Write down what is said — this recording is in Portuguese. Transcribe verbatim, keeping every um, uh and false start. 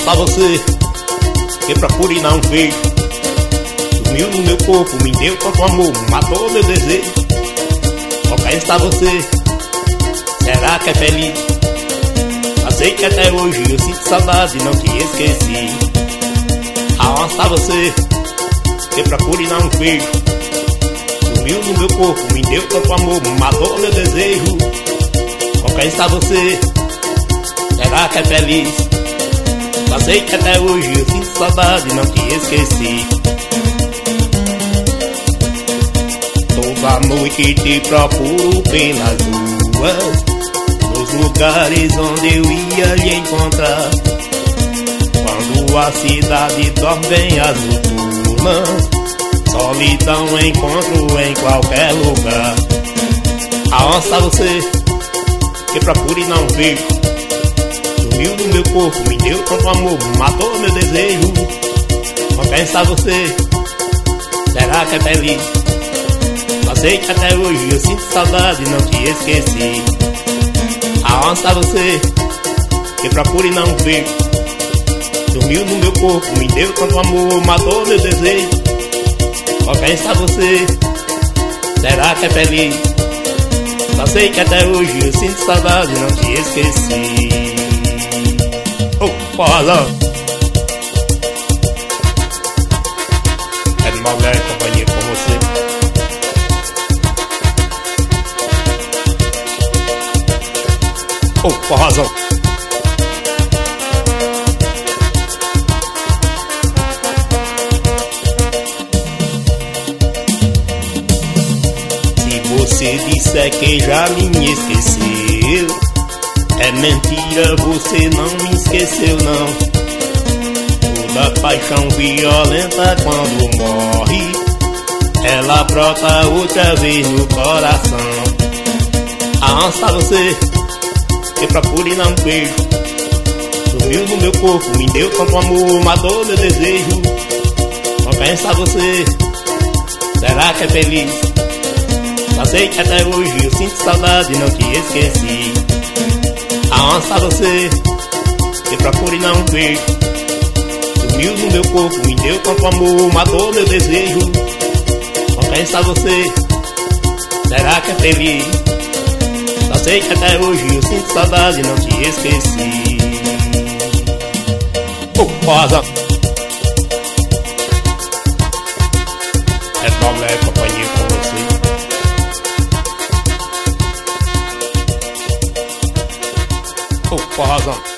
Aonça você, que procura e não vejo. Sumiu no meu corpo, me deu tanto amor, matou meu desejo. Qual está você? Será que é feliz? Eu sei que até hoje eu sinto saudade e não te esqueci. Aonde está você? Que procura e não vejo. Sumiu no meu corpo, me deu tanto amor, matou meu desejo. Qual está você? Será que é feliz? Eu sei que até hoje eu sinto saudade e não te esqueci. Toda noite te procuro pelas ruas, nos lugares onde eu ia lhe encontrar. Quando a cidade dorme bem as noturnas, solidão encontro em qualquer lugar. Aonde está você? Que procure e não vejo. Sumiu no meu corpo, me deu tanto amor, matou meu desejo. Onde está você? Será que é feliz? Só sei que até hoje eu sinto saudade e não te esqueci. Aonde está você? Que procure e não vejo. Sumiu no meu corpo, me deu tanto amor, matou meu desejo. Qual está você? Será que é feliz? Só sei que até hoje eu sinto saudade e não te esqueci. Oh, porra! É de mal velho companhia com você. Oh, porrazão! Se você disser que já me esqueceu, é mentira, você não me esqueceu não. Toda paixão violenta quando morre, ela brota outra vez no coração. Aonde está você? Que procure e não vejo. Sumiu no meu corpo, me deu tanto amor, matou meu desejo. Onde está você? Será que é feliz? Só sei que até hoje eu sinto saudade e não te esqueci. Aonde está você? Que procure e não vejo. Sumiu no meu corpo, me deu tanto amor, matou meu desejo. Onde está você? Será que é feliz? Só sei que até hoje eu sinto saudade e não te esqueci. Oh, rosa! É bom, é companhia com você. Oh, porrazão.